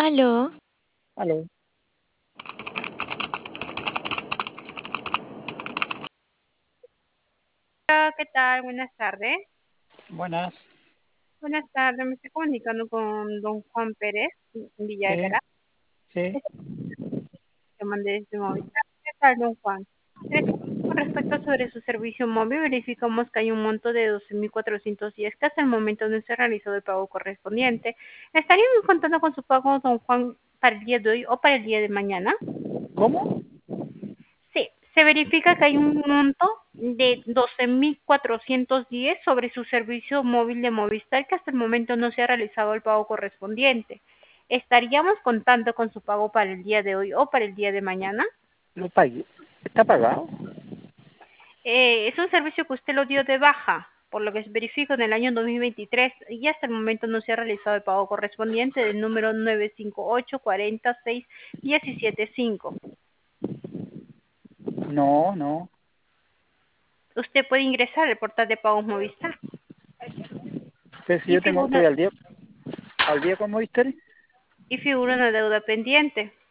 Aló, Aló, Hola, ¿qué tal? Buenas tardes. buenas. Buenas tardes, me estoy comunicando con don Juan Pérez, en Villa de Sí, Caracas. sí. Que mandé desde Movistar. ¿Qué tal, don Juan? Con respecto sobre su servicio móvil, verificamos que hay un monto de 12.410 que hasta el momento no se ha realizado el pago correspondiente. ¿Estaríamos contando con su pago, don Juan, para el día de hoy o para el día de mañana? ¿Cómo? Sí, se verifica que hay un monto de 12.410 sobre su servicio móvil de Movistar que hasta el momento no se ha realizado el pago correspondiente. ¿Estaríamos contando con su pago para el día de hoy o para el día de mañana? Lo pagué. ¿Está pagado? Es un servicio que usted lo dio de baja, por lo que se verifica en el año 2023 y hasta el momento no se ha realizado el pago correspondiente del número 958 46 175. No, no. Usted puede ingresar al portal de pagos Movistar Pero si y yo tengo, estoy figura al día con Movistar. una deuda pendiente.